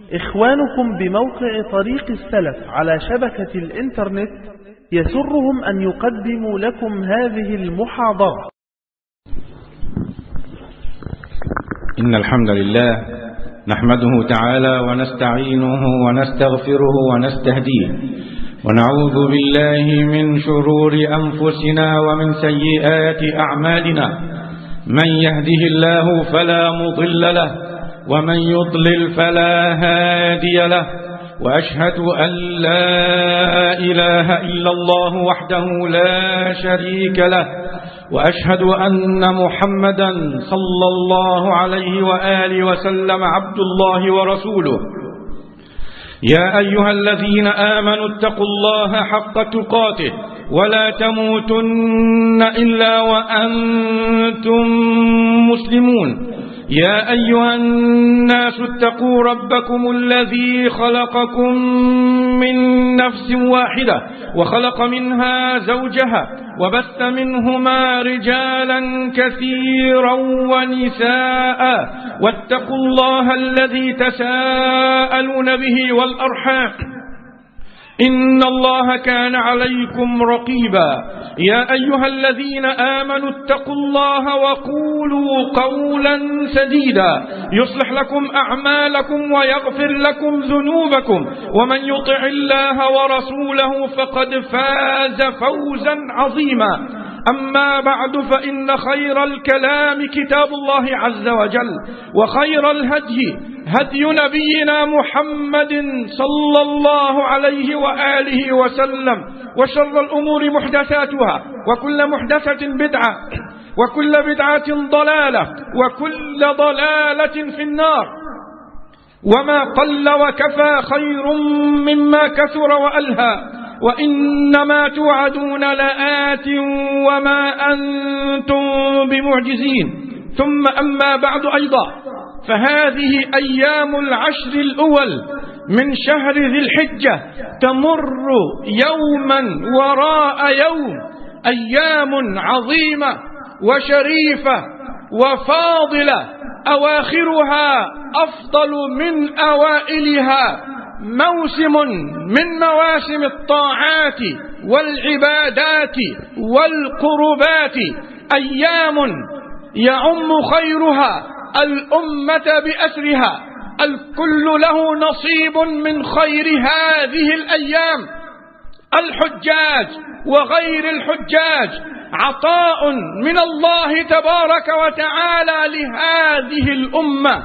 إخوانكم بموقع طريق السلف على شبكة الإنترنت يسرهم أن يقدموا لكم هذه المحاضرة. إن الحمد لله نحمده تعالى ونستعينه ونستغفره ونستهديه ونعوذ بالله من شرور أنفسنا ومن سيئات أعمالنا. من يهده الله فلا مضل له ومن يضلل فلا هادي له، وأشهد أن لا إله إلا الله وحده لا شريك له، وأشهد أن محمدا صلى الله عليه وآله وسلم عبد الله ورسوله. يا أيها الذين آمنوا اتقوا الله حق تقاته ولا تموتن إلا وأنتم مسلمون. يا أيها الناس اتقوا ربكم الذي خلقكم من نفس واحدة وخلق منها زوجها وبث منهما رجالا كثيرا ونساء، واتقوا الله الذي تساءلون به والأرحام إن الله كان عليكم رقيبا. يا أيها الذين آمنوا اتقوا الله وقولوا قولا سديدا يصلح لكم أعمالكم ويغفر لكم ذنوبكم، ومن يطع الله ورسوله فقد فاز فوزا عظيما. أما بعد، فإن خير الكلام كتاب الله عز وجل، وخير الهدي هدي نبينا محمد صلى الله عليه وآله وسلم، وشر الأمور محدثاتها، وكل محدثة بدعة، وكل بدعة ضلالة، وكل ضلالة في النار. وما قل وكفى خير مما كثر وألهى، وإنما توعدون لآت وما أنتم بمعجزين. ثم أما بعد أيضا، فهذه أيام العشر الأول من شهر ذي الحجة تمر يوما وراء يوم، أيام عظيمة وشريفة وفاضلة، أواخرها أفضل من أوائلها، موسم من مواسم الطاعات والعبادات والقربات، أيام يعم خيرها الأمة بأسرها، الكل له نصيب من خير هذه الأيام. الحجاج وغير الحجاج عطاء من الله تبارك وتعالى لهذه الأمة،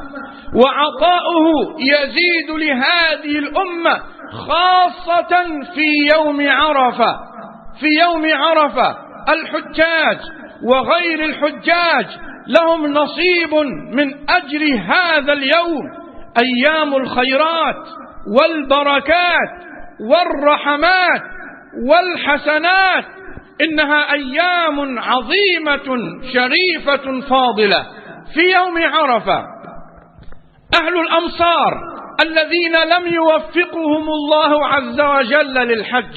وعطاؤه يزيد لهذه الأمة خاصة في يوم عرفة. في يوم عرفة الحجاج وغير الحجاج لهم نصيب من أجر هذا اليوم، أيام الخيرات والبركات والرحمات والحسنات. إنها أيام عظيمة شريفة فاضلة. في يوم عرفة أهل الأمصار الذين لم يوفقهم الله عز وجل للحج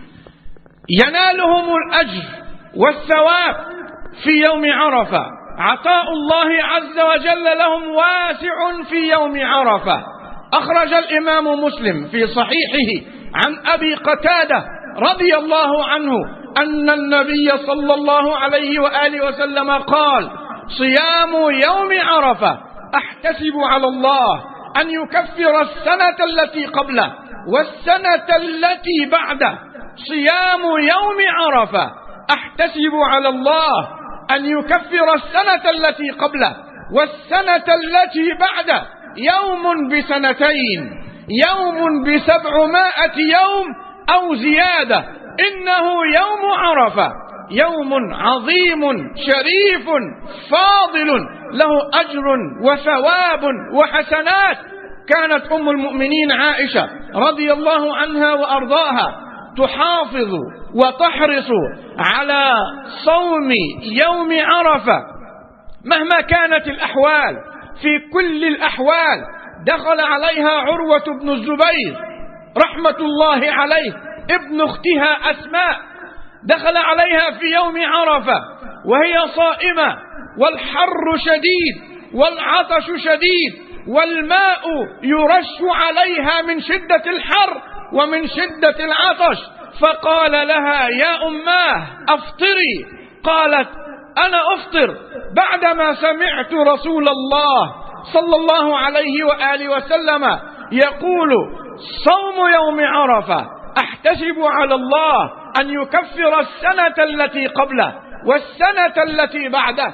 ينالهم الأجر والثواب في يوم عرفة. عطاء الله عز وجل لهم واسع في يوم عرفة. أخرج الإمام مسلم في صحيحه عن أبي قتادة رضي الله عنه أن النبي صلى الله عليه وآله وسلم قال: صيام يوم عرفة أحتسب على الله أن يكفر السنة التي قبله والسنة التي بعده. صيام يوم عرفة أحتسب على الله أن يكفر السنة التي قبله والسنة التي بعده، يوم بسنتين، يوم ب700 يوم أو زيادة. إنه يوم عرفة يوم عظيم شريف فاضل، له أجر وثواب وحسنات. كانت أم المؤمنين عائشة رضي الله عنها وأرضاها تحافظ وتحرص على صوم يوم عرفة مهما كانت الأحوال. في كل الأحوال دخل عليها عروة بن الزبير رحمة الله عليه ابن اختها أسماء، دخل عليها في يوم عرفة وهي صائمة والحر شديد والعطش شديد، والماء يرش عليها من شدة الحر ومن شدة العطش، فقال لها: يا أماه أفطري. قالت: أنا أفطر بعدما سمعت رسول الله صلى الله عليه وآله وسلم يقول: صوم يوم عرفة أحتسب على الله أن يكفر السنة التي قبله والسنة التي بعده.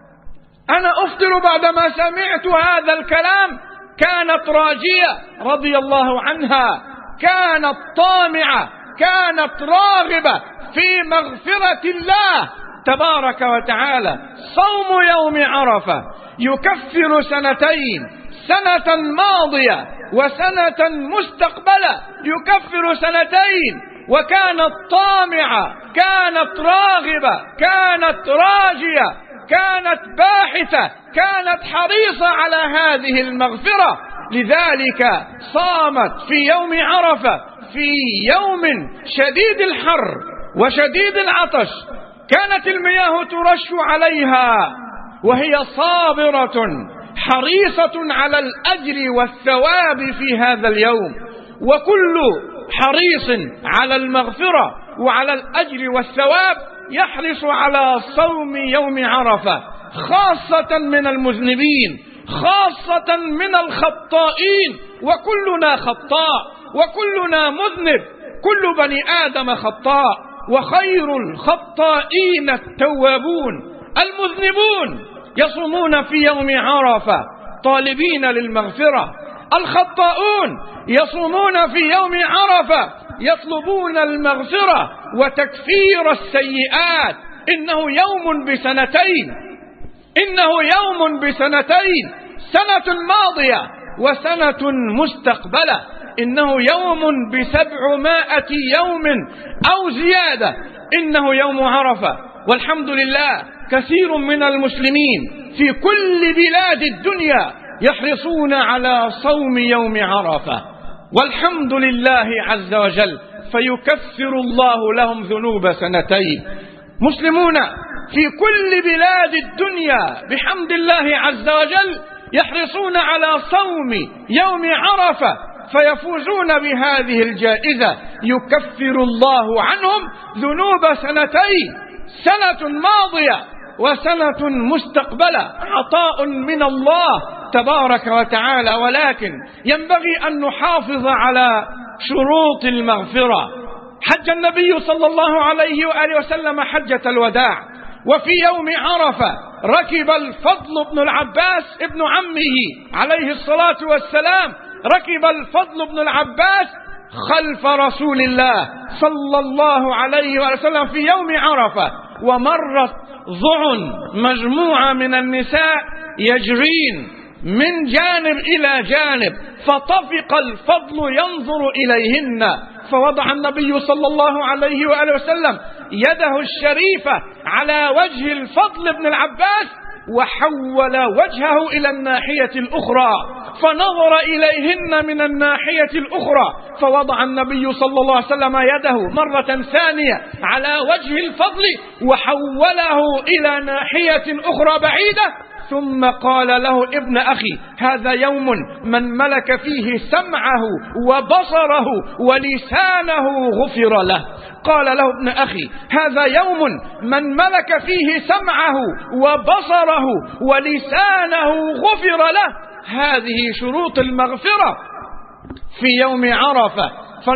أنا أفطر بعدما سمعت هذا الكلام. كانت راجية رضي الله عنها، كانت طامعة، كانت راغبة في مغفرة الله تبارك وتعالى. صوم يوم عرفة يكفر سنتين، سنة ماضية وسنة مستقبلة، يكفر سنتين. وكانت طامعة، كانت راغبة، كانت راجية، كانت باحثة، كانت حريصة على هذه المغفرة. لذلك صامت في يوم عرفة في يوم شديد الحر وشديد العطش، كانت المياه ترش عليها وهي صابرة حريصة على الأجر والثواب في هذا اليوم. وكل حريص على المغفرة وعلى الأجر والثواب يحرص على صوم يوم عرفة، خاصة من المذنبين، خاصة من الخطائين. وكلنا خطاء وكلنا مذنب، كل بني آدم خطاء، وخير الخطائين التوابون المذنبون. يصومون في يوم عرفة طالبين للمغفرة. الخطاؤون يصومون في يوم عرفة يطلبون المغفرة وتكفير السيئات. إنه يوم بسنتين، إنه يوم بسنتين، سنة ماضية وسنة مستقبلة. إنه يوم ب700 يوم أو زيادة. إنه يوم عرفة. والحمد لله كثير من المسلمين في كل بلاد الدنيا يحرصون على صوم يوم عرفة، والحمد لله عز وجل، فيكفر الله لهم ذنوب سنتين. مسلمون في كل بلاد الدنيا بحمد الله عز وجل يحرصون على صوم يوم عرفة فيفوزون بهذه الجائزة. يكفر الله عنهم ذنوب سنتين، سنة ماضية وسنة مستقبلة، عطاء من الله تبارك وتعالى. ولكن ينبغي أن نحافظ على شروط المغفرة. حج النبي صلى الله عليه وآله وسلم حجة الوداع، وفي يوم عرفة ركب الفضل بن العباس ابن عمه عليه الصلاة والسلام، ركب الفضل بن العباس خلف رسول الله صلى الله عليه وسلم في يوم عرفة، ومرت ضعن مجموعة من النساء يجرين من جانب إلى جانب، فطفق الفضل ينظر إليهن، فوضع النبي صلى الله عليه وآله وسلم يده الشريفة على وجه الفضل بن العباس وحول وجهه إلى الناحية الأخرى، فنظر إليهن من الناحية الأخرى، فوضع النبي صلى الله عليه وسلم يده مرة ثانية على وجه الفضل وحوله إلى ناحية أخرى بعيدة، ثم قال له: ابن أخي، هذا يوم من ملك فيه سمعه وبصره ولسانه غفر له. قال له: ابن أخي، هذا يوم من ملك فيه سمعه وبصره ولسانه غفر له. هذه شروط المغفرة في يوم عرفة.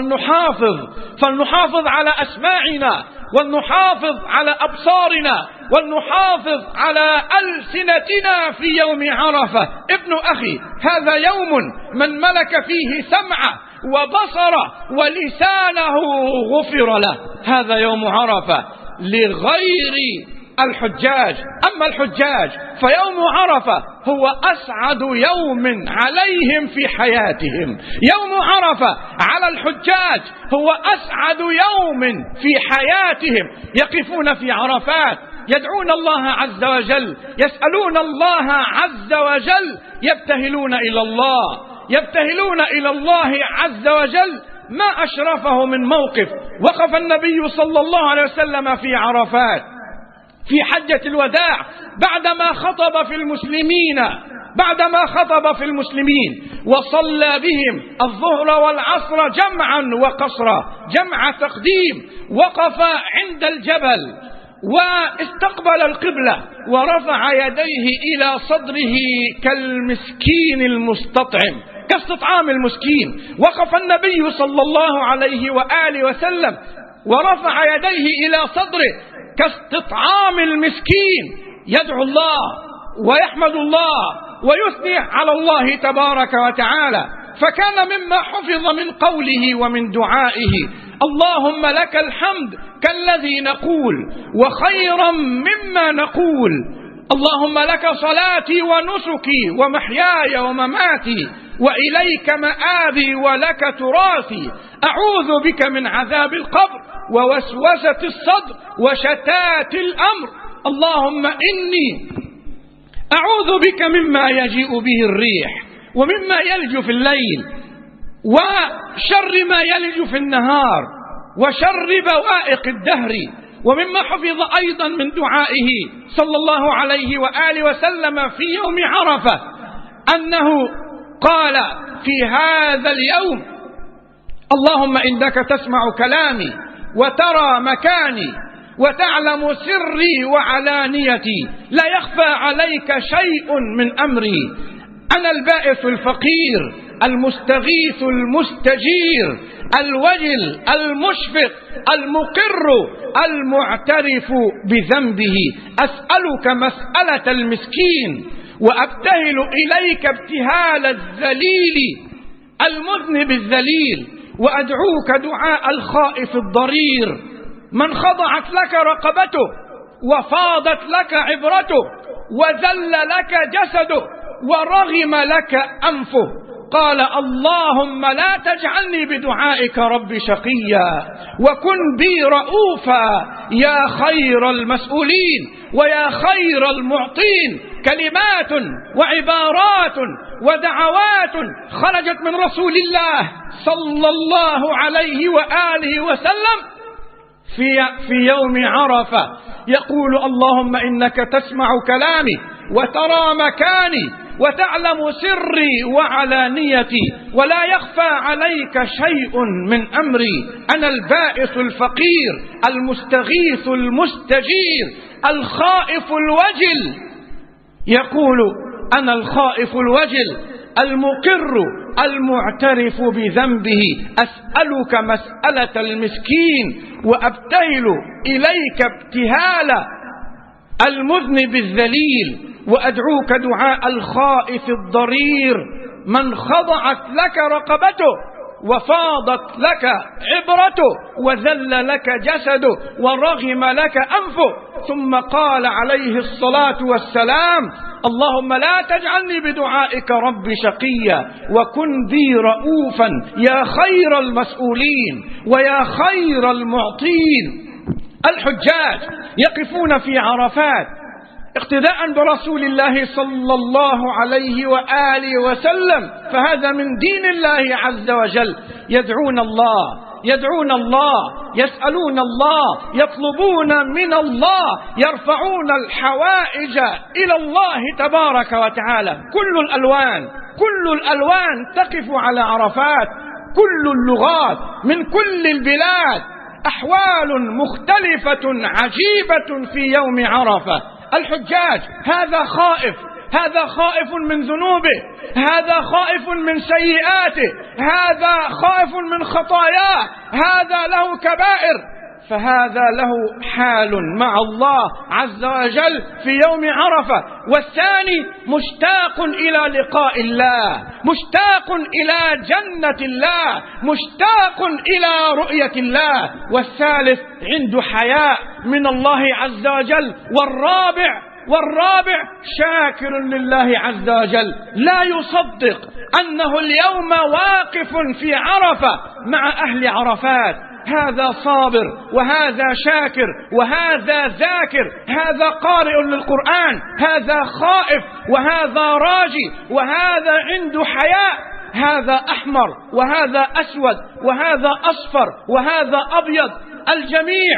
فلنحافظ على أسماعنا، ولنحافظ على أبصارنا، ولنحافظ على ألسنتنا في يوم عرفة. ابن أخي، هذا يوم من ملك فيه سمعه وبصره ولسانه غفر له. هذا يوم عرفة لغير الحجاج. أما الحجاج فيوم عرفة هو أسعد يوم عليهم في حياتهم. يوم عرفة على الحجاج هو أسعد يوم في حياتهم. يقفون في عرفات يدعون الله عز وجل، يسألون الله عز وجل، يبتهلون إلى الله، يبتهلون إلى الله عز وجل. ما أشرفه من موقف وقف النبي صلى الله عليه وسلم في عرفات في حجة الوداع بعدما خطب في المسلمين بعدما خطب في المسلمين وصلى بهم الظهر والعصر جمعا وقصرا جمع تقديم، وقف عند الجبل واستقبل القبلة ورفع يديه إلى صدره كالمسكين المستطعم، كاستطعام المسكين. وقف النبي صلى الله عليه وآله وسلم ورفع يديه إلى صدره كاستطعام المسكين، يدعو الله ويحمد الله ويثني على الله تبارك وتعالى. فكان مما حفظ من قوله ومن دعائه: اللهم لك الحمد كالذي نقول وخيرا مما نقول، اللهم لك صلاتي ونسكي ومحياي ومماتي وإليك مآبي ولك تراثي، أعوذ بك من عذاب القبر ووسوسة الصدر وشتات الأمر، اللهم إني أعوذ بك مما يجيء به الريح ومما يلج في الليل وشر ما يلج في النهار وشر بوائق الدهر. ومما حفظ أيضا من دعائه صلى الله عليه وآله وسلم في يوم عرفة أنه قال في هذا اليوم: اللهم إنك تسمع كلامي وترى مكاني وتعلم سري وعلانيتي، لا يخفى عليك شيء من أمري، أنا البائس الفقير المستغيث المستجير الوجل المشفق المقر المعترف بذنبه، أسألك مسألة المسكين وأبتهل إليك ابتهال الذليل المذنب الذليل، وأدعوك دعاء الخائف الضرير من خضعت لك رقبته وفاضت لك عبرته وذل لك جسده ورغم لك أنفه. قال: اللهم لا تجعلني بدعائك رب شقيا وكن بي رؤوفا يا خير المسؤولين ويا خير المعطين. كلمات وعبارات ودعوات خرجت من رسول الله صلى الله عليه وآله وسلم في يوم عرفة، يقول: اللهم إنك تسمع كلامي وترى مكاني وتعلم سري وعلانيتي ولا يخفى عليك شيء من أمري، أنا البائس الفقير المستغيث المستجير الخائف الوجل. يقول: أنا الخائف الوجل المقر المعترف بذنبه، أسألك مسألة المسكين وأبتهل إليك ابتهال المذنب الذليل، وأدعوك دعاء الخائف الضرير من خضعت لك رقبته وفاضت لك عبرته وذل لك جسده ورغم لك أنفه. ثم قال عليه الصلاة والسلام: اللهم لا تجعلني بدعائك رب شقيا وكن بي رؤوفا يا خير المسؤولين ويا خير المعطين. الحجاج يقفون في عرفات اقتداء برسول الله صلى الله عليه وآله وسلم، فهذا من دين الله عز وجل، يدعون الله يسألون الله يطلبون من الله، يرفعون الحوائج إلى الله تبارك وتعالى. كل الألوان تقف على عرفات، كل اللغات من كل البلاد، أحوال مختلفة عجيبة في يوم عرفة. الحجاج هذا خائف من ذنوبه، هذا خائف من سيئاته، هذا خائف من خطاياه، هذا له كبائر، فهذا له حال مع الله عز وجل في يوم عرفة. والثاني مشتاق إلى لقاء الله، مشتاق إلى جنة الله، مشتاق إلى رؤية الله. والثالث عنده حياء من الله عز وجل. والرابع شاكر لله عز وجل، لا يصدق أنه اليوم واقف في عرفة مع أهل عرفات. هذا صابر وهذا شاكر وهذا ذاكر، هذا قارئ للقرآن، هذا خائف وهذا راجي، وهذا عنده حياء، هذا أحمر وهذا أسود وهذا أصفر وهذا أبيض.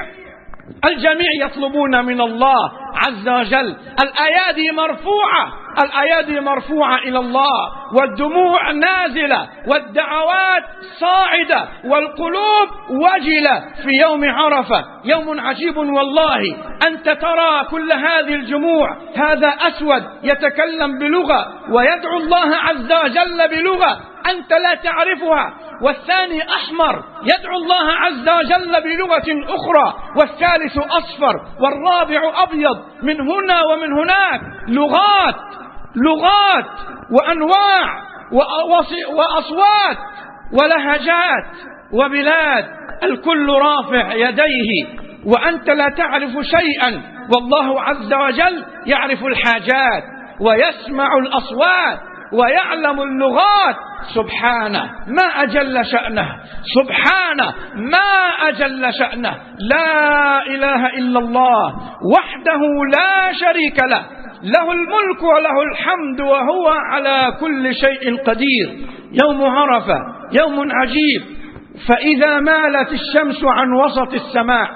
الجميع يطلبون من الله عز وجل. الأيادي مرفوعة الأيادي مرفوعة إلى الله، والدموع نازلة، والدعوات صاعدة، والقلوب وجلة في يوم عرفة. يوم عجيب والله، أنت ترى كل هذه الجموع، هذا أسود يتكلم بلغة ويدعو الله عز وجل بلغة أنت لا تعرفها، والثاني أحمر يدعو الله عز وجل بلغة أخرى، والثالث أصفر، والرابع أبيض، من هنا ومن هناك، لغات وأنواع وأصوات ولهجات وبلاد، الكل رافع يديه وأنت لا تعرف شيئا، والله عز وجل يعرف الحاجات ويسمع الأصوات ويعلم اللغات. سبحانه ما أجل شأنه، سبحانه ما أجل شأنه، لا إله إلا الله وحده لا شريك له، له الملك وله الحمد وهو على كل شيء قدير. يوم عرفة يوم عجيب، فإذا مالت الشمس عن وسط السماء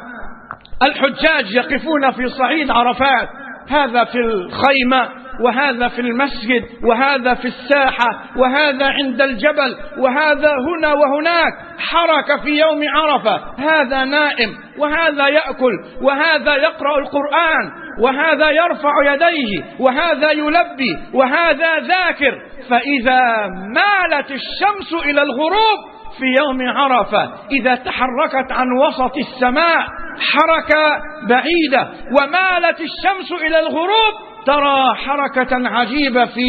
الحجاج يقفون في صعيد عرفات، هذا في الخيمة وهذا في المسجد وهذا في الساحة وهذا عند الجبل وهذا هنا وهناك، حركة في يوم عرفة، هذا نائم وهذا يأكل وهذا يقرأ القرآن وهذا يرفع يديه وهذا يلبي وهذا ذاكر. فإذا مالت الشمس إلى الغروب في يوم عرفة، إذا تحركت عن وسط السماء حركة بعيدة ومالت الشمس إلى الغروب، ترى حركة عجيبة في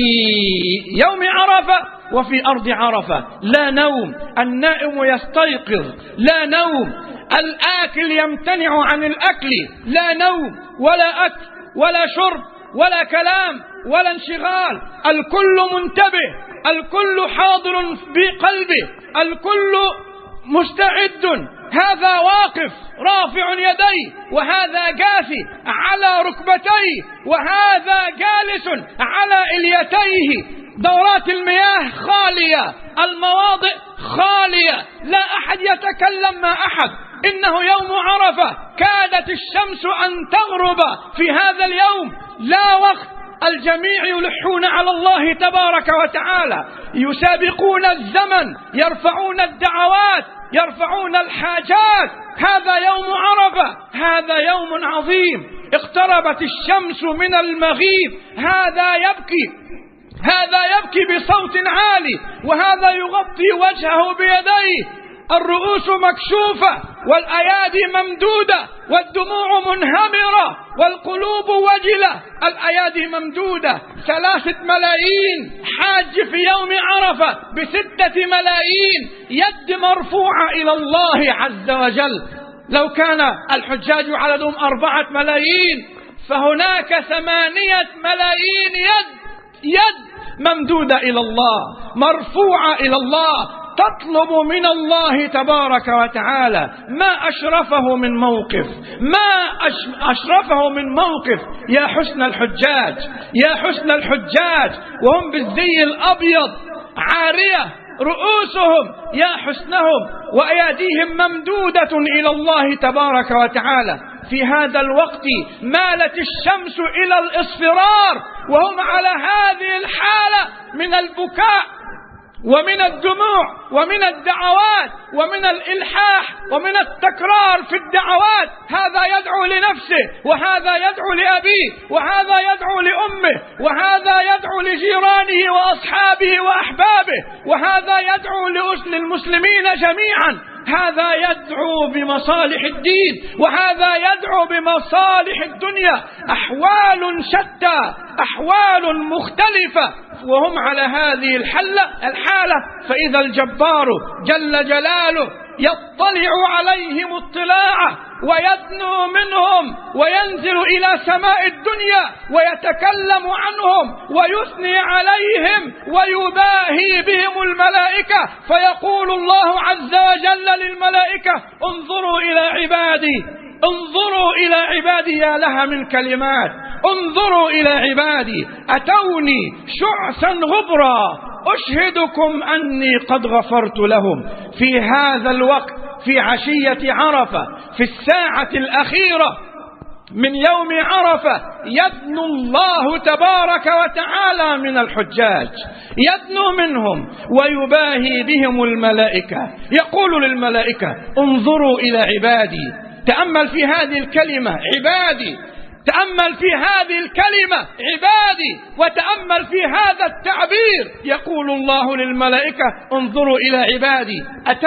يوم عرفة وفي أرض عرفة. لا نوم، النائم يستيقظ، لا نوم، الآكل يمتنع عن الأكل، لا نوم ولا أكل ولا شرب ولا كلام ولا انشغال، الكل منتبه، الكل حاضر بقلبه، الكل مستعد، هذا واقف رافع يديه وهذا جاثي على ركبتيه وهذا جالس على إليتيه، دورات المياه خالية، المواضع خالية، لا أحد يتكلم مع أحد. إنه يوم عرفة، كادت الشمس أن تغرب في هذا اليوم، لا وقت، الجميع يلحون على الله تبارك وتعالى، يسابقون الزمن، يرفعون الدعوات، يرفعون الحاجات. هذا يوم عرفة، هذا يوم عظيم، اقتربت الشمس من المغيب، هذا يبكي بصوت عالي وهذا يغطي وجهه بيديه، الرؤوس مكشوفة والأيادي ممدودة والدموع منهمرة والقلوب وجلة، الأيادي ممدودة. 3 ملايين حاج في يوم عرفة ب6 ملايين، يد مرفوعة إلى الله عز وجل. لو كان الحجاج عددهم 4 ملايين فهناك 8 ملايين يد ممدودة إلى الله، مرفوعة إلى الله، تطلب من الله تبارك وتعالى. ما أشرفه من موقف، ما أشرفه من موقف. يا حسن الحجاج، يا حسن الحجاج وهم بالزي الأبيض، عارية رؤوسهم، يا حسنهم، وأيديهم ممدودة إلى الله تبارك وتعالى. في هذا الوقت مالت الشمس إلى الإصفرار وهم على هذه الحالة من البكاء ومن الدموع ومن الدعوات ومن الإلحاح ومن التكرار في الدعوات، هذا يدعو لنفسه وهذا يدعو لأبيه وهذا يدعو لأمه وهذا يدعو لجيرانه وأصحابه وأحبابه وهذا يدعو للمسلمين جميعا، هذا يدعو بمصالح الدين وهذا يدعو بمصالح الدنيا، أحوال شتى، أحوال مختلفة، وهم على هذه الحالة. فإذا الجبار جل جلاله يطلع عليهم اطلاعه ويدنو منهم وينزل إلى سماء الدنيا ويتكلم عنهم ويثني عليهم ويباهي بهم الملائكة، فيقول الله عز وجل للملائكة: انظروا إلى عبادي، انظروا إلى عبادي، يا لها من كلمات، انظروا إلى عبادي أتوني شعثا غبرا أشهدكم أني قد غفرت لهم. في هذا الوقت، في عشية عرفة، في الساعة الأخيرة، من يوم عرفة يدنو الله تبارك وتعالى من الحجاج، يدنو منهم ويباهي بهم الملائكة، يقول للملائكة انظروا إلى عبادي. تأمل في هذه الكلمة عبادي، تأمل في هذه الكلمة عبادي، وتأمل في هذا التعبير. يقول الله للملائكة انظروا إلى عبادي،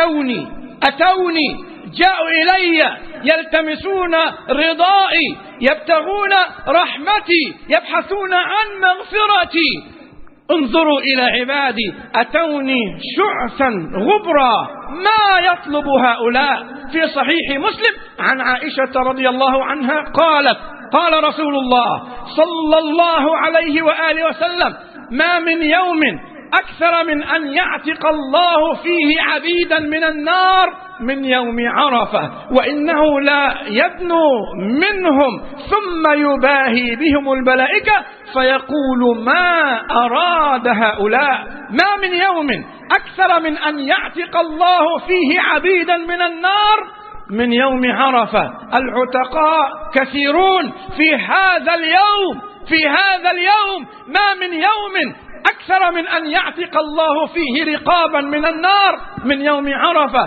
أتوني جاءوا إلي يلتمسون رضائي، يبتغون رحمتي، يبحثون عن مغفرتي. انظروا إلى عبادي أتوني شعثا غبرا، ما يطلب هؤلاء. في صحيح مسلم عن عائشة رضي الله عنها قالت قال رسول الله صلى الله عليه وآله وسلم ما من يوم أكثر من أن يعتق الله فيه عبيدا من النار من يوم عرفة، وإنه لا يدنو منهم ثم يباهي بهم الملائكة فيقول ما أراد هؤلاء. ما من يوم أكثر من أن يعتق الله فيه عبيدا من النار من يوم عرفة. العتقاء كثيرون في هذا اليوم، ما من يوم أكثر من أن يعتق الله فيه رقابا من النار من يوم عرفة،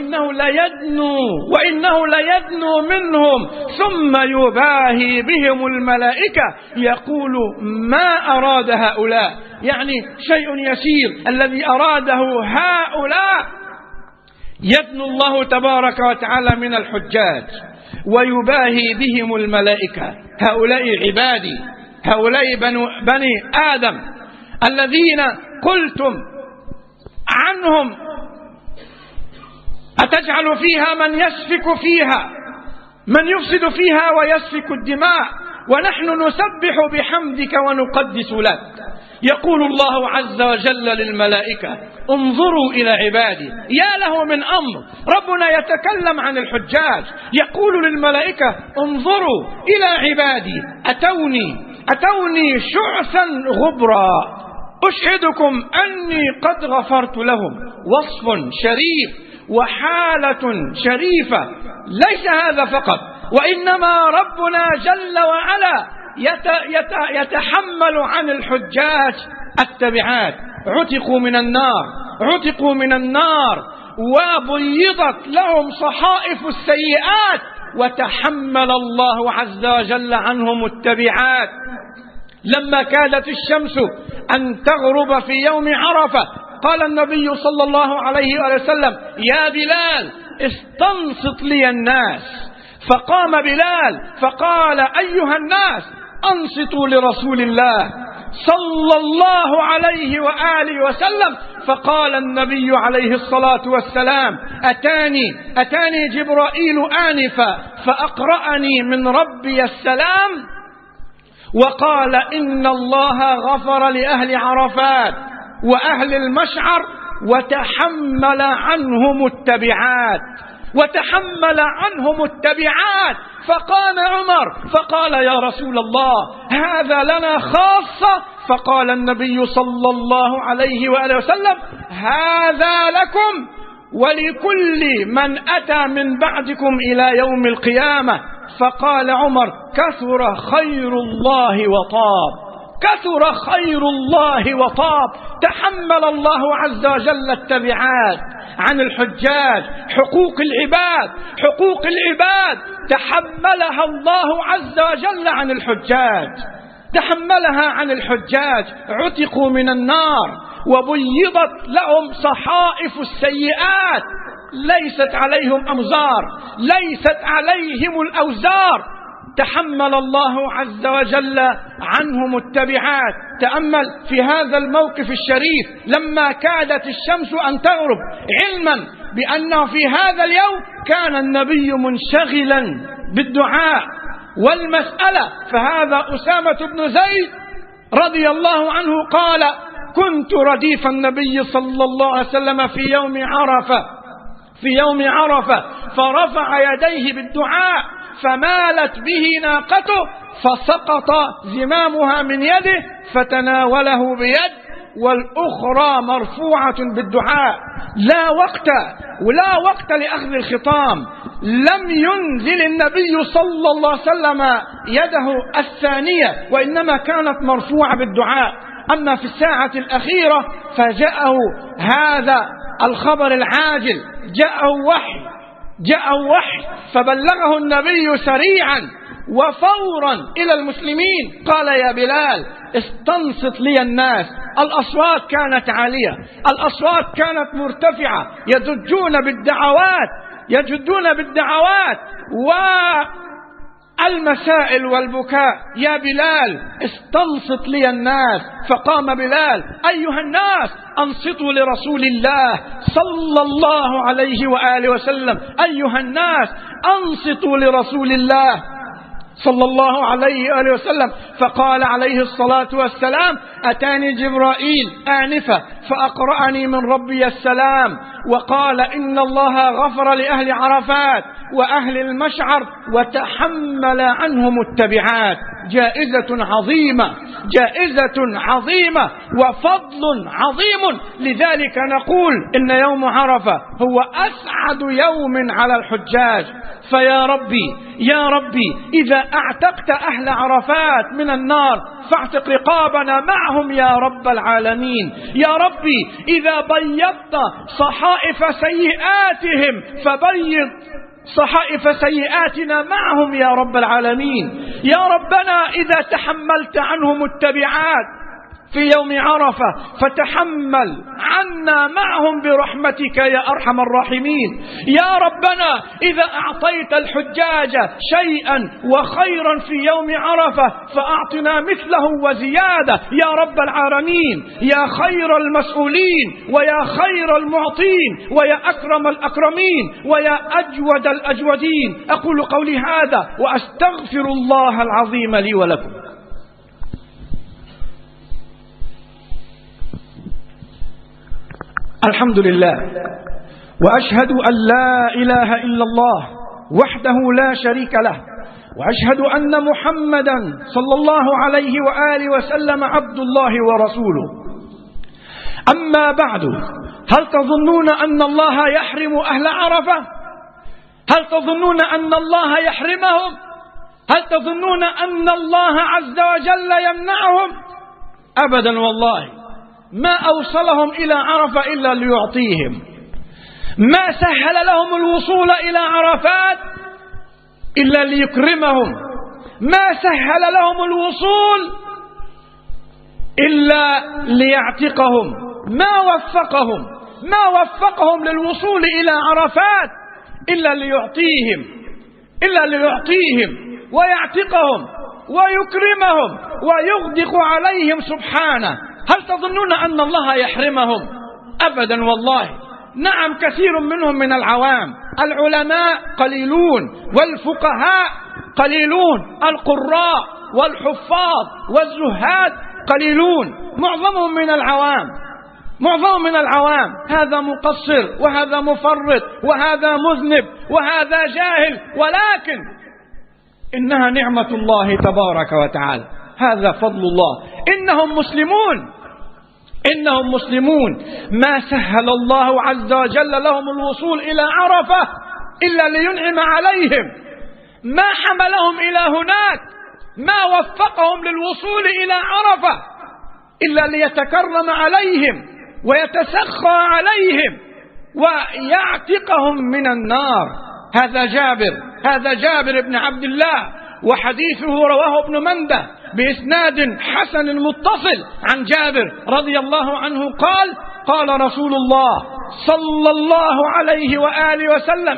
وإنه ليدنو منهم ثم يباهي بهم الملائكة يقول ما أراد هؤلاء. يعني شيء يسير الذي أراده هؤلاء. يدنو الله تبارك وتعالى من الحجاج ويباهي بهم الملائكة. هؤلاء عبادي، هؤلاء بني آدم الذين قلتم عنهم أتجعل فيها من يسفك فيها، من يفسد فيها ويسفك الدماء، ونحن نسبح بحمدك ونقدس لك. يقول الله عز وجل للملائكة انظروا إلى عبادي. يا له من أمر، ربنا يتكلم عن الحجاج يقول للملائكة انظروا إلى عبادي أتوني شعثا غبرا أشهدكم أني قد غفرت لهم. وصف شريف وحالة شريفة. ليس هذا فقط، وإنما ربنا جل وعلا يتحمل عن الحجاج التبعات. عتقوا من النار وبيضت لهم صحائف السيئات، وتحمل الله عز وجل عنهم التبعات. لما كادت الشمس أن تغرب في يوم عرفة قال النبي صلى الله عليه وسلم يا بلال استنصت لي الناس. فقام بلال فقال أيها الناس أنصتوا لرسول الله صلى الله عليه وآله وسلم. فقال النبي عليه الصلاة والسلام أتاني جبرائيل آنفا فأقرأني من ربي السلام وقال إن الله غفر لأهل عرفات وأهل المشعر وتحمل عنهم التبعات. فقام عمر فقال يا رسول الله هذا لنا خاصة. فقال النبي صلى الله عليه وآله وسلم هذا لكم ولكل من أتى من بعدكم إلى يوم القيامة. فقال عمر كثر خير الله وطاب. تحمل الله عز وجل التبعات عن الحجاج. حقوق العباد تحملها الله عز وجل عن الحجاج. عتقوا من النار وبيضت لهم صحائف السيئات. ليست عليهم أمزار، ليست عليهم الأوزار. تحمل الله عز وجل عنهم التبعات. تأمل في هذا الموقف الشريف لما كادت الشمس أن تغرب، علما بأنه في هذا اليوم كان النبي منشغلا بالدعاء والمسألة. فهذا أسامة بن زيد رضي الله عنه قال كنت رديف النبي صلى الله عليه وسلم في يوم عرفة فرفع يديه بالدعاء فمالت به ناقته فسقط زمامها من يده فتناوله بيد والأخرى مرفوعة بالدعاء. لا وقت لأخذ الخطام. لم ينزل النبي صلى الله عليه وسلم يده الثانية، وإنما كانت مرفوعة بالدعاء. أما في الساعة الأخيرة فجاءه هذا الخبر العاجل، جاءه وحي فبلغه النبي سريعا وفورا إلى المسلمين. قال: يا بلال استنصت لي الناس. الأصوات كانت عالية، الأصوات كانت مرتفعة، يجدون بالدعوات والمسائل والبكاء. يا بلال استنصت لي الناس. فقام بلال: أيها الناس أنصتوا لرسول الله صلى الله عليه وآله وسلم، أيها الناس أنصتوا لرسول الله صلى الله عليه وآله وسلم. فقال عليه الصلاة والسلام: أتاني جبرائيل آنفة فأقرأني من ربي السلام، وقال إن الله غفر لأهل عرفات وأهل المشعر وتحمل عنهم التبعات. جائزة عظيمة وفضل عظيم. لذلك نقول إن يوم عرفة هو أسعد يوم على الحجاج. فيا ربي إذا أعتقت أهل عرفات من النار فاعتق رقابنا معهم يا رب العالمين. يا ربي إذا بيضت صحائف سيئاتهم فبيض صحائف سيئاتنا معهم يا رب العالمين. يا ربنا إذا تحملت عنهم التبعات في يوم عرفة فتحمل عنا معهم برحمتك يا أرحم الراحمين. يا ربنا إذا أعطيت الحجاج شيئا وخيرا في يوم عرفة فأعطنا مثله وزيادة يا رب العالمين. يا خير المسؤولين ويا خير المعطين ويا أكرم الأكرمين ويا أجود الأجودين. أقول قولي هذا وأستغفر الله العظيم لي ولكم. الحمد لله، وأشهد أن لا إله إلا الله وحده لا شريك له، وأشهد أن محمدا صلى الله عليه وآله وسلم عبد الله ورسوله. أما بعد، هل تظنون أن الله يحرم أهل عرفة؟ هل تظنون أن الله يحرمهم؟ هل تظنون أن الله عز وجل يمنعهم؟ أبدا والله، ما أوصلهم إلى عرفة إلا ليعطيهم، ما سهل لهم الوصول إلى عرفات إلا ليكرمهم، ما سهل لهم الوصول إلا ليعتقهم، ما وفقهم للوصول إلى عرفات إلا ليعطيهم ويعتقهم ويكرمهم ويغدق عليهم سبحانه. هل تظنون أن الله يحرمهم؟ أبدا والله. نعم، كثير منهم من العوام، العلماء قليلون والفقهاء قليلون، القراء والحفاظ والزهاد قليلون، معظمهم من العوام. هذا مقصر وهذا مفرط وهذا مذنب وهذا جاهل، ولكن إنها نعمة الله تبارك وتعالى، هذا فضل الله. إنهم مسلمون ما سهل الله عز وجل لهم الوصول إلى عرفة إلا لينعم عليهم، ما حملهم إلى هناك، ما وفقهم للوصول إلى عرفة إلا ليتكرم عليهم ويتسخى عليهم ويعتقهم من النار. هذا جابر بن عبد الله، وحديثه رواه ابن منده بإسناد حسن متصل عن جابر رضي الله عنه قال: قال رسول الله صلى الله عليه وآله وسلم: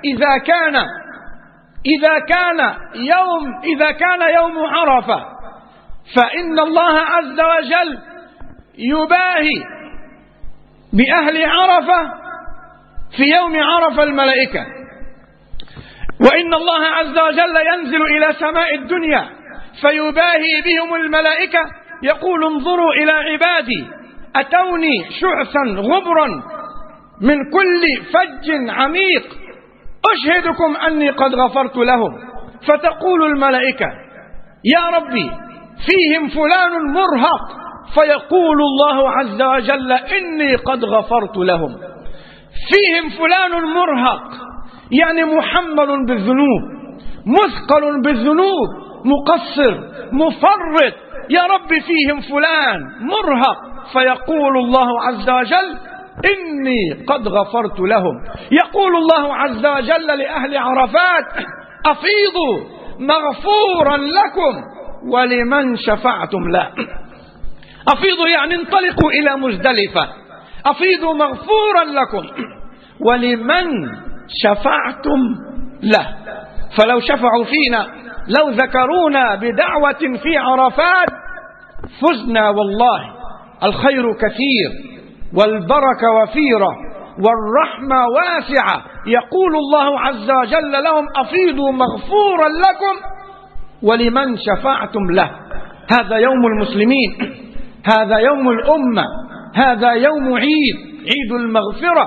إذا كان يوم عرفة فإن الله عز وجل يباهي بأهل عرفة في يوم عرفة الملائكة، وإن الله عز وجل ينزل إلى سماء الدنيا فيباهي بهم الملائكة، يقول: انظروا إلى عبادي أتوني شعثا غبرا من كل فج عميق أشهدكم أني قد غفرت لهم. فتقول الملائكة: يا ربي فيهم فلان مرهق، فيقول الله عز وجل: إني قد غفرت لهم. فيهم فلان مرهق يعني محمل بالذنوب، مثقل بالذنوب، مقصر، مفرط، يا رب فيهم فلان مرهق، فيقول الله عز وجل إني قد غفرت لهم. يقول الله عز وجل لأهل عرفات أفيضوا مغفورا لكم ولمن شفعتم له. أفيضوا يعني انطلقوا إلى مزدلفة، أفيضوا مغفورا لكم ولمن شفعتم له. فلو شفعوا فينا، لو ذكرونا بدعوة في عرفات فزنا والله. الخير كثير والبركة وفيرة والرحمة واسعة. يقول الله عز وجل لهم أفيضوا مغفورا لكم ولمن شفعتم له. هذا يوم المسلمين، هذا يوم الأمة، هذا يوم عيد المغفرة،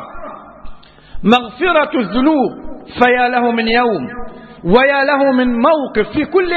مغفرة الذنوب. فيا له من يوم ويا له من موقف.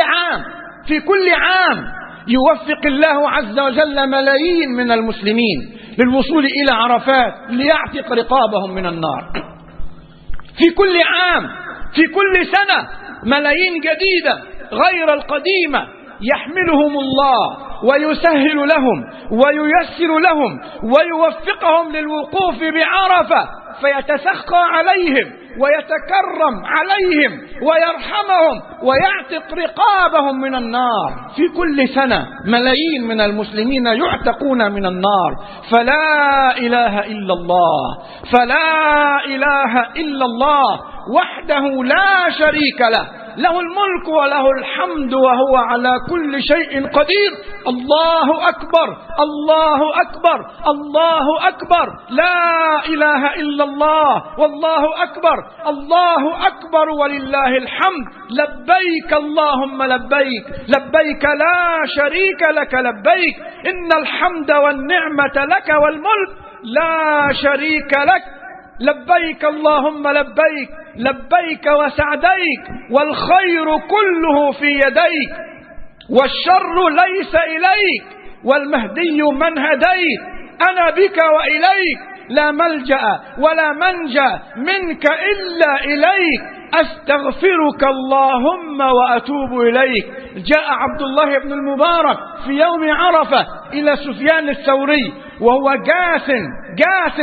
في كل عام يوفق الله عز وجل ملايين من المسلمين للوصول إلى عرفات ليعتق رقابهم من النار. في كل عام، في كل سنة ملايين جديدة غير القديمة يحملهم الله ويسهل لهم وييسر لهم ويوفقهم للوقوف بعرفة، فيتسخى عليهم ويتكرم عليهم ويرحمهم ويعتق رقابهم من النار. في كل سنة ملايين من المسلمين يعتقون من النار. فلا إله إلا الله، فلا إله إلا الله وحده لا شريك له، له الملك وله الحمد وهو على كل شيء قدير. الله أكبر، الله أكبر، الله أكبر، لا إله إلا الله والله أكبر، الله أكبر ولله الحمد. لبيك اللهم لبيك، لبيك لا شريك لك لبيك، إن الحمد والنعمة لك والملك لا شريك لك. لبيك اللهم لبيك، لبيك وسعديك، والخير كله في يديك، والشر ليس إليك، والمهدي من هديت. أنا بك وإليك، لا ملجأ ولا منجا منك إلا إليك، أستغفرك اللهم وأتوب إليك. جاء عبد الله بن المبارك في يوم عرفة إلى سفيان الثوري وهو جاث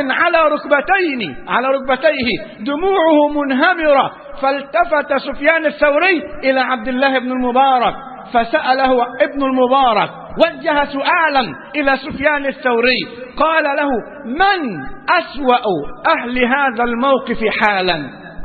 على ركبتيه دموعه منهمرة، فالتفت سفيان الثوري إلى عبد الله بن المبارك فسأله ابن المبارك، وجه سؤالا إلى سفيان الثوري، قال له: من أسوأ أهل هذا الموقف حالا؟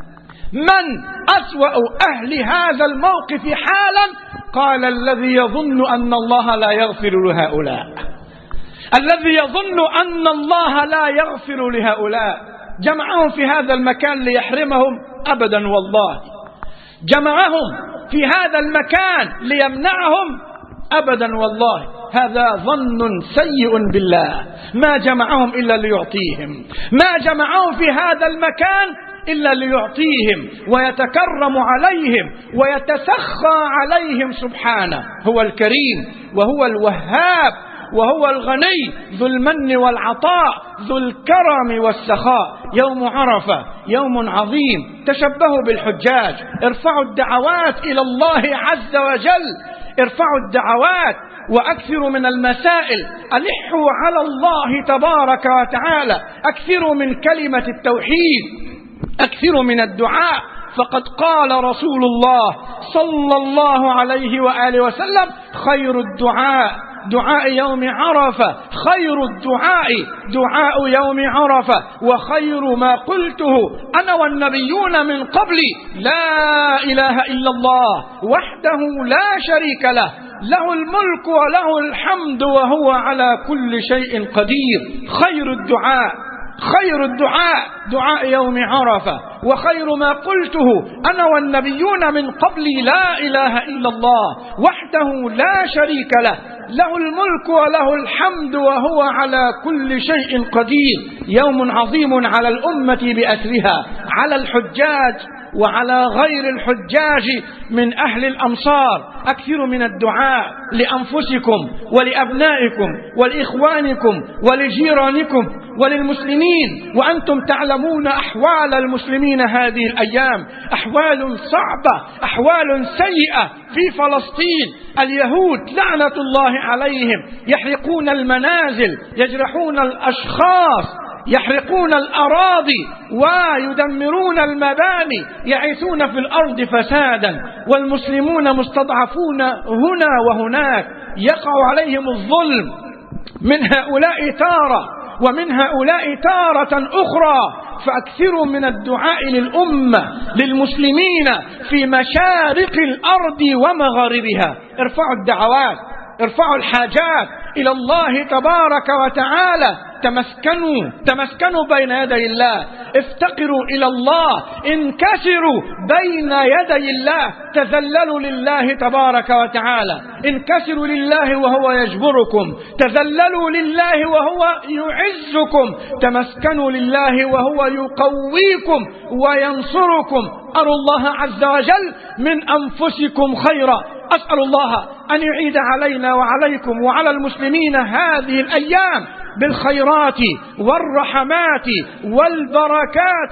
من أسوأ أهل هذا الموقف حالا؟ قال: الذي يظن أن الله لا يغفر لهؤلاء، الذي يظن أن الله لا يغفر لهؤلاء. جمعهم في هذا المكان ليحرمهم؟ أبدا والله. جمعهم في هذا المكان ليمنعهم؟ أبدا والله. هذا ظن سيء بالله. ما جمعهم إلا ليعطيهم، ما جمعهم في هذا المكان إلا ليعطيهم ويتكرم عليهم ويتسخى عليهم سبحانه. هو الكريم وهو الوهاب وهو الغني ذو المن والعطاء ذو الكرم والسخاء. يوم عرفة يوم عظيم، تشبهوا بالحجاج، ارفعوا الدعوات إلى الله عز وجل، ارفعوا الدعوات وأكثروا من المسائل، ألحوا على الله تبارك وتعالى، أكثروا من كلمة التوحيد، أكثروا من الدعاء. فقد قال رسول الله صلى الله عليه وآله وسلم: خير الدعاء دعاء يوم عرفة، خير الدعاء دعاء يوم عرفة، وخير ما قلته أنا والنبيون من قبلي لا إله إلا الله وحده لا شريك له، له الملك وله الحمد وهو على كل شيء قدير. خير الدعاء دعاء يوم عرفة، وخير ما قلته أنا والنبيون من قبلي لا إله إلا الله وحده لا شريك له، له الملك وله الحمد وهو على كل شيء قدير. يوم عظيم على الأمة بأسرها، على الحجاج وعلى غير الحجاج من أهل الأمصار. أكثروا من الدعاء لأنفسكم ولأبنائكم ولإخوانكم ولجيرانكم وللمسلمين، وأنتم تعلمون أحوال المسلمين هذه الأيام، أحوال صعبة، أحوال سيئة في فلسطين. اليهود لعنة الله عليهم يحرقون المنازل، يجرحون الأشخاص، يحرقون الأراضي ويدمرون المباني، يعيثون في الأرض فسادا، والمسلمون مستضعفون هنا وهناك، يقع عليهم الظلم من هؤلاء تارة ومن هؤلاء تارة أخرى. فأكثروا من الدعاء للأمة للمسلمين في مشارق الأرض ومغاربها. ارفعوا الدعوات، ارفعوا الحاجات إلى الله تبارك وتعالى. تمسكنوا بين يدي الله، افتقروا إلى الله، انكسروا بين يدي الله، تذللوا لله تبارك وتعالى، انكسروا لله وهو يجبركم، تذللوا لله وهو يعزكم، تمسكنوا لله وهو يقويكم وينصركم. أروا الله عز وجل من أنفسكم خيرا. أسأل الله أن يعيد علينا وعليكم وعلى المسلمين هذه الأيام بالخيرات والرحمات والبركات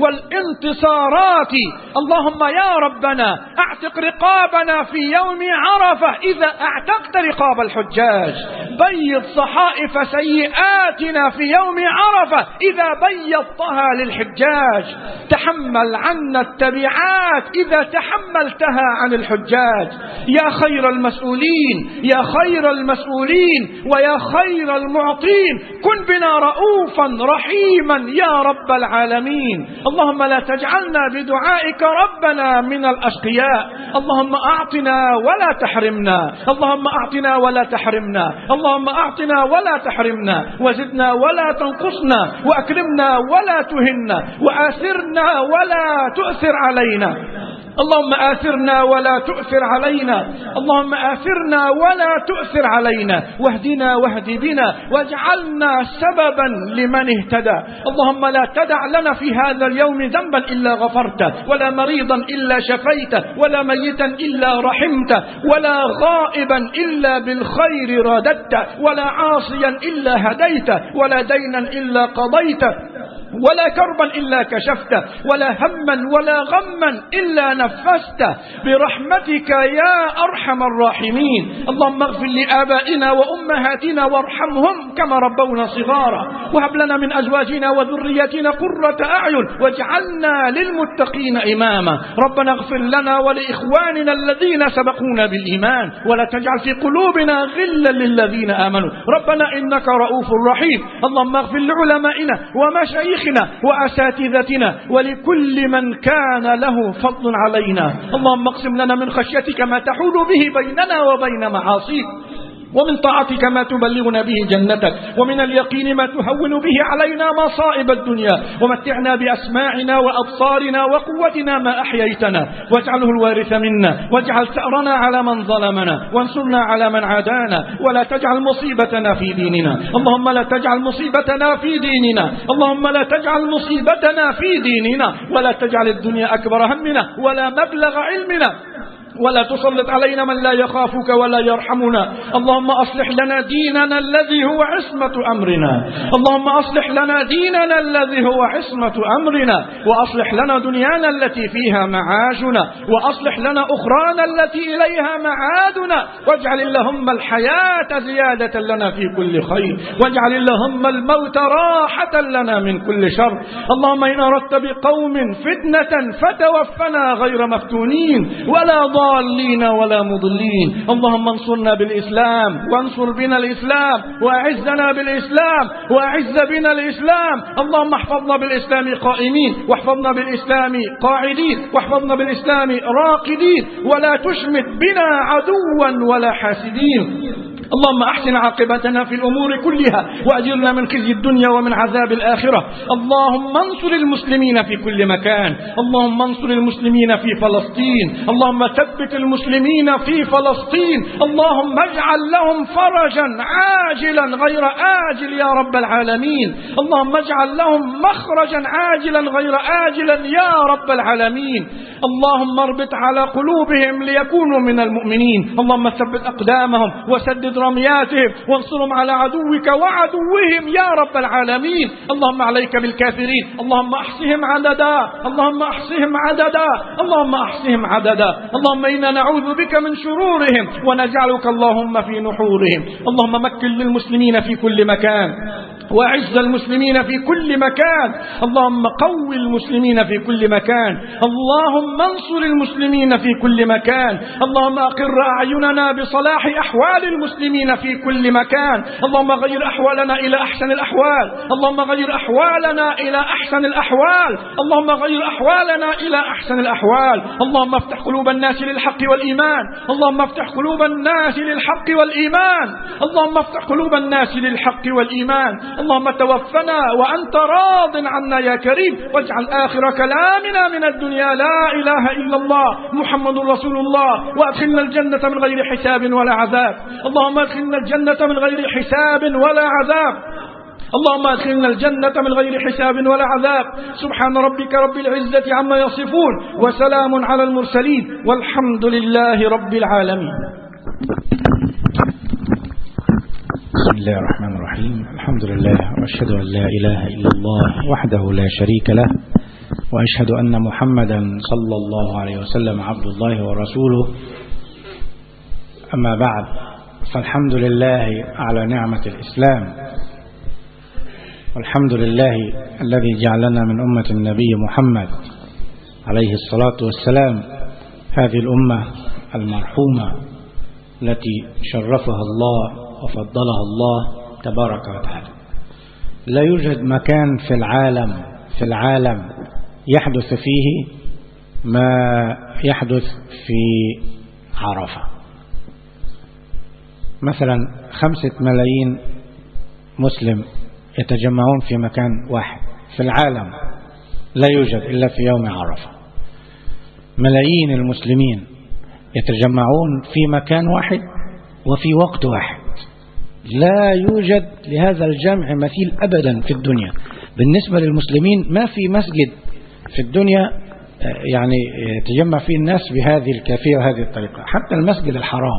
والانتصارات. اللهم يا ربنا اعتق رقابنا في يوم عرفة إذا اعتقت رقاب الحجاج، بيض صحائف سيئاتنا في يوم عرفة إذا بيضتها للحجاج، تحمل عنا التبعات إذا تحملتها عن الحجاج. يا خير المسؤولين، يا خير المسؤولين ويا خير المعطين، كن بنا رؤوفا رحيما يا رب العالمين. اللهم لا تجعلنا بدعائك ربنا من الأشقياء. اللهم أعطنا ولا تحرمنا، اللهم أعطنا ولا تحرمنا، اللهم أعطنا ولا تحرمنا، وزدنا ولا تنقصنا، وأكرمنا ولا تهنا، وآثرنا ولا تؤثر علينا. اللهم آثرنا ولا تؤثر علينا، اللهم آثرنا ولا تؤثر علينا، واهدنا واهد بنا، واجعلنا سببا لمن اهتدى. اللهم لا تدع لنا في هذا اليوم ذنبا إلا غفرته، ولا مريضا إلا شفيته، ولا ميتا إلا رحمته، ولا غائبا إلا بالخير رددته، ولا عاصيا إلا هديته، ولا دينا إلا قضيته، ولا كربا إلا كشفته، ولا هما ولا غما إلا نفسته، برحمتك يا أرحم الراحمين. اللهم اغفر لآبائنا وأمهاتنا وارحمهم كما ربونا صغارا، وهب لنا من أزواجنا وذرياتنا قرة أعين واجعلنا للمتقين إماما. ربنا اغفر لنا ولإخواننا الذين سبقونا بالإيمان، ولا تجعل في قلوبنا غلا للذين آمنوا. ربنا إنك رؤوف رحيم. اللهم اغفر لعلمائنا ومشايخنا وأساتذتنا ولكل من كان له فضل علينا. اللهم اقسم لنا من خشيتك ما تحول به بيننا وبين معاصيك، ومن طاعتك ما تبلغنا به جنتك، ومن اليقين ما تهون به علينا مصائب الدنيا، ومتعنا بأسماعنا وأبصارنا وقوتنا ما أحييتنا، واجعله الوارث منا، واجعل ثأرنا على من ظلمنا، وانصرنا على من عادانا، ولا تجعل مصيبتنا في ديننا. اللهم لا تجعل مصيبتنا في ديننا، اللهم لا تجعل مصيبتنا في ديننا، ولا تجعل الدنيا أكبر همنا ولا مبلغ علمنا، ولا تسلط علينا من لا يخافك ولا يرحمنا. اللهم أصلح لنا ديننا الذي هو عصمة أمرنا، اللهم أصلح لنا ديننا الذي هو عصمة أمرنا، وأصلح لنا دنيانا التي فيها معاشنا، وأصلح لنا أخرانا التي إليها معادنا، واجعل اللهم الحياة زيادة لنا في كل خير، واجعل اللهم الموت راحة لنا من كل شر. اللهم إن أردت بقوم فتنة فتوفنا غير مفتونين ولا ضالين ولا مضلين. اللهم انصرنا بالإسلام، وانصر بنا الإسلام، وأعزنا بالإسلام، وأعز بنا الإسلام. اللهم احفظنا بالإسلام قائمين، واحفظنا بالإسلام قاعدين، واحفظنا بالإسلام راقدين، ولا تشمت بنا عدوا ولا حاسدين. اللهم أحسن عاقبتنا في الأمور كلها وأجرنا من خزي الدنيا ومن عذاب الآخرة. اللهم انصر المسلمين في كل مكان. اللهم انصر المسلمين في فلسطين. اللهم ثبت المسلمين في فلسطين. اللهم اجعل لهم فرجا عاجلا غير آجل يا رب العالمين. اللهم اجعل لهم مخرجا عاجلا غير آجلا يا رب العالمين. اللهم اربط على قلوبهم ليكونوا من المؤمنين. اللهم ثبت أقدامهم وسدد رمياتهم وانصرهم على عدوك وعدوهم يا رب العالمين. اللهم عليك بالكافرين. اللهم احصهم عددا. اللهم احصهم عددا. اللهم احصهم عددا. اللهم إنا نعوذ بك من شرورهم ونجعلك اللهم في نحورهم. اللهم مكن للمسلمين في كل مكان وأعز المسلمين في كل مكان. اللهم قو المسلمين في كل مكان. اللهم انصر المسلمين في كل مكان. اللهم أقر أعيننا بصلاح أحوال المسلمين في كل مكان. اللهم غير أحوالنا إلى أحسن الأحوال. اللهم غير أحوالنا إلى أحسن الأحوال. اللهم غير أحوالنا إلى أحسن الأحوال. اللهم افتح قلوب الناس للحق والإيمان. اللهم افتح قلوب الناس للحق والإيمان. اللهم افتح قلوب الناس للحق والإيمان. اللهم توفنا وأنت راض عنا يا كريم، واجعل آخر كلامنا من الدنيا لا إله إلا الله محمد رسول الله، وأدخلنا الجنة من غير حساب ولا عذاب. اللهم أدخلنا الجنة من غير حساب ولا عذاب. اللهم أدخلنا الجنة من غير حساب ولا عذاب. سبحان ربك رب العزة عما يصفون وسلام على المرسلين والحمد لله رب العالمين. بسم الله الرحمن الرحيم. الحمد لله وأشهد أن لا إله إلا الله وحده لا شريك له، وأشهد أن محمدا صلى الله عليه وسلم عبد الله ورسوله. أما بعد، فالحمد لله على نعمة الإسلام، والحمد لله الذي جعلنا من أمة النبي محمد عليه الصلاة والسلام، هذه الأمة المرحومة التي شرفها الله وفضلها الله تبارك وتعالى. لا يوجد مكان في العالم يحدث فيه ما يحدث في عرفة. مثلا 5 ملايين مسلم يتجمعون في مكان واحد في العالم، لا يوجد إلا في يوم عرفة. ملايين المسلمين يتجمعون في مكان واحد وفي وقت واحد. لا يوجد لهذا الجمع مثيل أبدا في الدنيا. بالنسبة للمسلمين ما في مسجد في الدنيا يعني يتجمع فيه الناس بهذه الكيفية وهذه الطريقة. حتى المسجد الحرام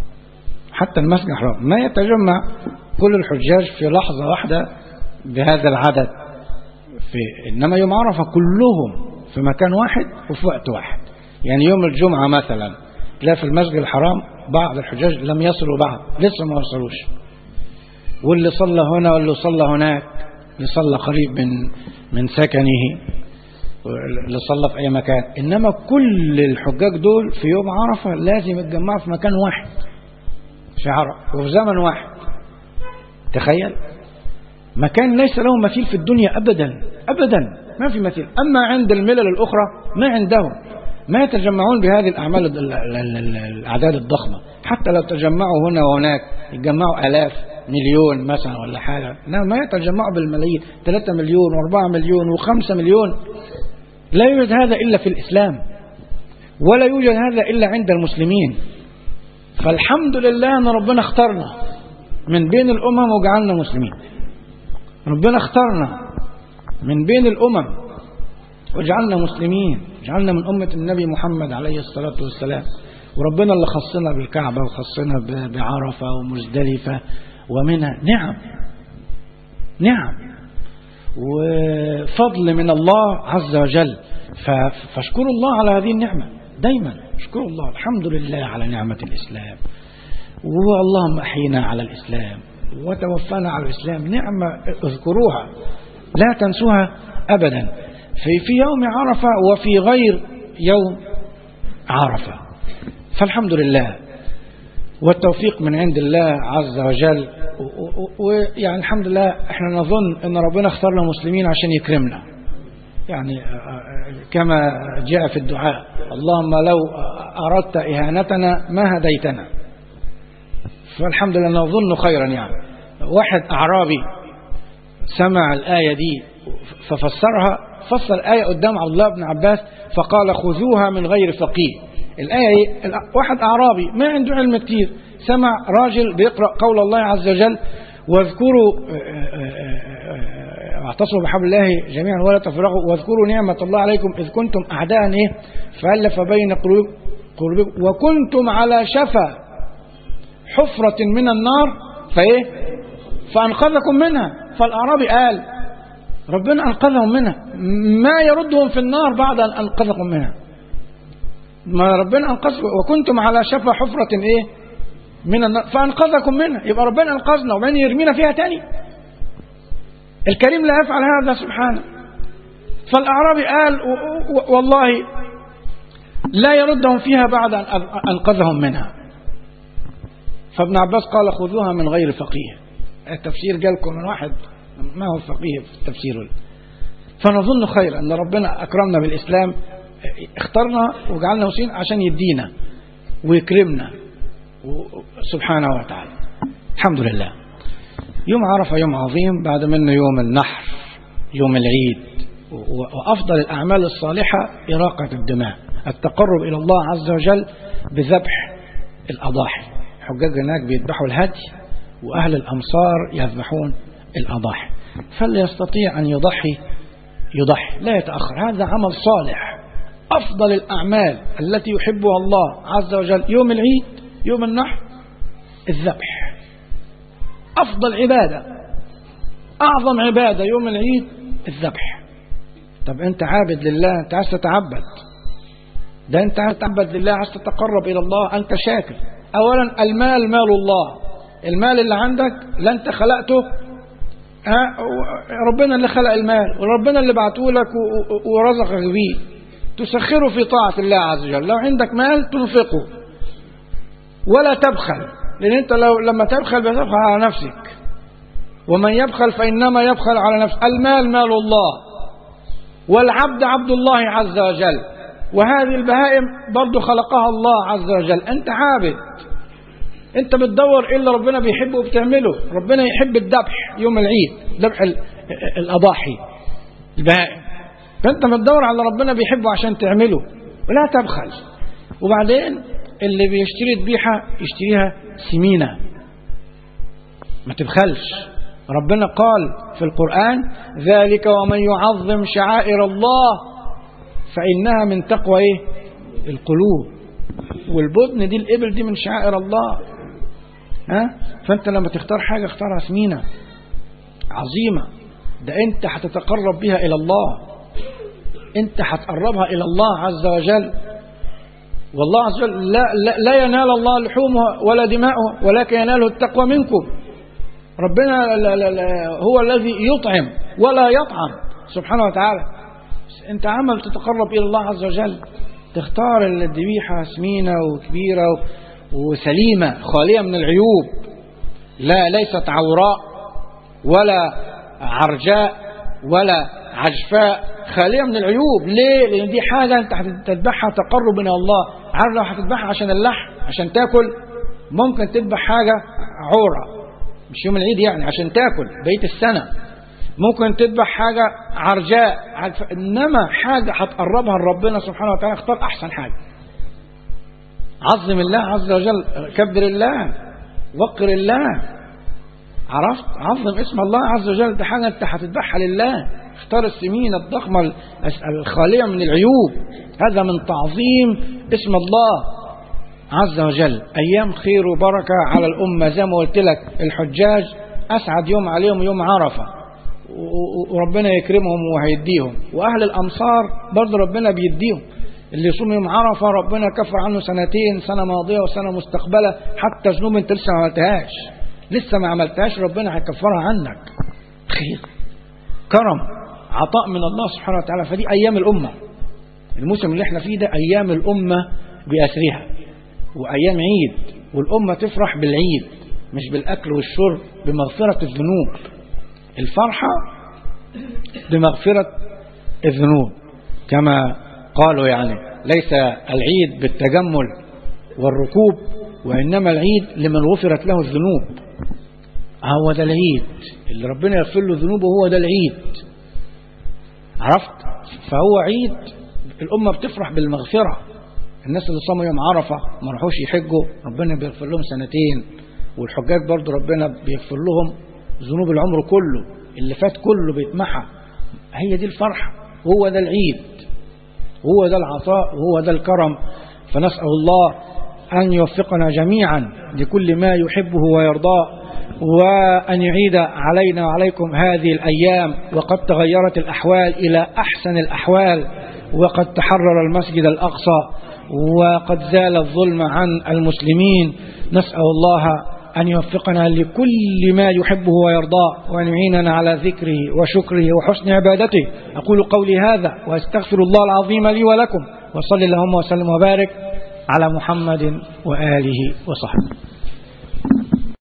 ما يتجمع كل الحجاج في لحظة واحدة بهذا العدد، إنما يوم عرفة كلهم في مكان واحد وفي وقت واحد. يعني يوم الجمعة مثلا لا في المسجد الحرام بعض الحجاج لم يصلوا بعض، لسه ما وصلوش، واللي صلى هنا واللي صلى هناك، اللي صلى قريب من سكنه، اللي صلى في أي مكان. إنما كل الحجاج دول في يوم عرفة لازم يتجمعوا في مكان واحد في عرفة وفي زمن واحد. تخيل، مكان ليس له مثيل في الدنيا أبدا ما في مثيل. أما عند الملل الأخرى ما عندهم، ما يتجمعون بهذه الأعداد الضخمة. حتى لو تجمعوا هنا وهناك يتجمعوا آلاف مليون مثلا ولا حاجة، ما يتجمعوا بالملايين، 3 مليون و4 مليون و5 مليون. لا يوجد هذا إلا في الإسلام، ولا يوجد هذا إلا عند المسلمين. فالحمد لله أن ربنا اختارنا من بين الأمم وجعلنا مسلمين. ربنا اختارنا من بين الأمم وجعلنا مسلمين، جعلنا من أمة النبي محمد عليه الصلاة والسلام. وربنا اللي خصنا بالكعبة وخصنا بعرفة ومزدلفة ومنها. نعم وفضل من الله عز وجل. فاشكروا الله على هذه النعمة دايما. اشكروا الله، الحمد لله على نعمة الإسلام، واللهم أحينا على الإسلام وتوفانا على الإسلام. نعمة اذكروها لا تنسوها أبدا في يوم عرفة وفي غير يوم عرفة. فالحمد لله والتوفيق من عند الله عز وجل. ويعني الحمد لله احنا نظن ان ربنا اختارنا مسلمين عشان يكرمنا، يعني كما جاء في الدعاء: اللهم لو أردت إهانتنا ما هديتنا. فالحمد لله نظن خيرا يعني. واحد أعرابي سمع الآية دي ففسرها، فسر الآية قدام عبد الله بن عباس فقال خذوها من غير فقيه. الآية واحد أعرابي ما عنده علم كتير سمع راجل بيقرأ قول الله عز وجل واذكروا واعتصموا بحبل الله جميعا ولا تفرقوا واذكروا نعمة الله عليكم إذ كنتم أعداء فألف بين قلوبكم وكنتم على شفا حفرة من النار فأنقذكم منها. فالأعرابي قال ربنا أنقذهم منها، ما يردهم في النار بعد أن أنقذكم منها؟ ما ربنا أنقذكم وكنتم على شفا حفرة من النار فأنقذكم منها، يبقى ربنا أنقذنا وبعدين يرمينا فيها تاني؟ الكريم لا يفعل هذا سبحانه. فالأعرابي قال والله لا يردهم فيها بعد أن أنقذهم منها. فابن عباس قال خذوها من غير فقيه. التفسير جالكم من واحد ما هو فقيه في التفسير. فنظن خير أن ربنا أكرمنا بالإسلام، اخترنا وجعلنا مسلمين عشان يدينا ويكرمنا سبحانه وتعالى. الحمد لله. يوم عرفة يوم عظيم، بعد منه يوم النحر يوم العيد، وأفضل الأعمال الصالحة إراقة الدماء، التقرب إلى الله عز وجل بذبح الأضاحي. حجاج هناك بيذبحوا الهدي وأهل الأمصار يذبحون الأضاحي. فاللي يستطيع أن يضحي لا يتأخر، هذا عمل صالح. أفضل الأعمال التي يحبها الله عز وجل يوم العيد يوم النحر الذبح، أفضل عبادة، أعظم عبادة يوم العيد الذبح. طب أنت عابد لله، أنت عايز تتعبد، ده أنت عايز تتعبد لله، عايز تتقرب إلى الله، أنت شاكر. أولا المال مال الله، المال اللي عندك لا أنت خلقته، ربنا اللي خلق المال وربنا اللي بعته لك ورزقك بيه، تسخره في طاعة الله عز وجل. لو عندك مال تنفقه ولا تبخل، لأن أنت لما تبخل بتبخل على نفسك، ومن يبخل فإنما يبخل على نفسه. المال مال الله والعبد عبد الله عز وجل، وهذه البهائم برضو خلقها الله عز وجل. أنت عابد، أنت بتدور إلا ربنا بيحبه وبتعمله. ربنا يحب الذبح يوم العيد، ذبح الأضاحي البهائم، فأنت بتدور على ربنا بيحبه عشان تعمله ولا تبخل. وبعدين اللي بيشتري ذبيحة يشتريها سمينة، ما تبخلش. ربنا قال في القرآن ذلك ومن يعظم شعائر الله فإنها من تقوى القلوب. والبدن دي الإبل دي من شعائر الله. فأنت لما تختار حاجة اختارها سمينة عظيمة، ده أنت هتتقرب بها إلى الله، أنت هتقربها إلى الله عز وجل. والله عز وجل لا ينال الله لحومها ولا دماؤها ولكن يناله التقوى منكم. ربنا هو الذي يطعم ولا يطعم سبحانه وتعالى. أنت عمل تتقرب إلى الله عز وجل، تختار الذبيحة سمينة وكبيرة وسليمة خالية من العيوب، ليست عوراء ولا عرجاء ولا عجفاء، خالية من العيوب. ليه؟ لأن دي حاجة أنت هتذبحها تقرب إلى الله. عارف لو هتذبحها عشان اللحم عشان تاكل، ممكن تذبح حاجة عورة مش يوم العيد يعني عشان تاكل بقية السنة، ممكن تذبح حاجة عرجاء، إنما حاجة هتقربها لربنا سبحانه وتعالى اختار أحسن حاجة. عظم الله عز وجل، كبر الله، وقر الله، عرفت؟ عظم اسم الله عز وجل، ده حاجة أنت هتذبحها لله. اختار السمينة الضخمة الخالية من العيوب، هذا من تعظيم اسم الله عز وجل. أيام خير وبركة على الأمة، زي ما قلت لك الحجاج أسعد يوم عليهم يوم عرفة، وربنا يكرمهم وهيديهم. وأهل الأمصار برضو ربنا بيديهم. اللي يصوم يوم عرفة ربنا كفر عنه سنتين، سنة ماضية وسنة مستقبلة، حتى ذنوب انت لسه ما عملتهاش ربنا هيكفرها عنك. خير، كرم، عطاء من الله سبحانه وتعالى. فدي أيام الأمة، الموسم اللي احنا فيه ده أيام الأمة بأسرها، وأيام عيد، والأمة تفرح بالعيد مش بالأكل والشرب، بمغفرة الذنوب. الفرحة بمغفرة الذنوب كما قالوا، يعني ليس العيد بالتجمل والركوب وإنما العيد لمن غفرت له الذنوب. هو ده العيد اللي ربنا يغفر له ذنوبه، هو ده العيد. عرفت؟ فهو عيد الأمة بتفرح بالمغفرة. الناس اللي صاموا يوم عرفة ما راحوش يحجوا ربنا بيغفر لهم سنتين، والحجاج برضو ربنا بيغفر لهم ذنوب العمر كله، اللي فات كله بيتمحى. هي دي الفرحة، هو ده العيد، هو ده العطاء، وهو ده الكرم. فنسأل الله أن يوفقنا جميعا لكل ما يحبه ويرضاه، وأن يعيد علينا وعليكم هذه الأيام وقد تغيرت الأحوال إلى أحسن الأحوال، وقد تحرر المسجد الأقصى، وقد زال الظلم عن المسلمين. نسأل الله أن يوفقنا لكل ما يحبه ويرضاه، وأن يعيننا على ذكره وشكره وحسن عبادته. أقول قولي هذا وأستغفر الله العظيم لي ولكم، وصلي اللهم وسلم وبارك على محمد وآله وصحبه.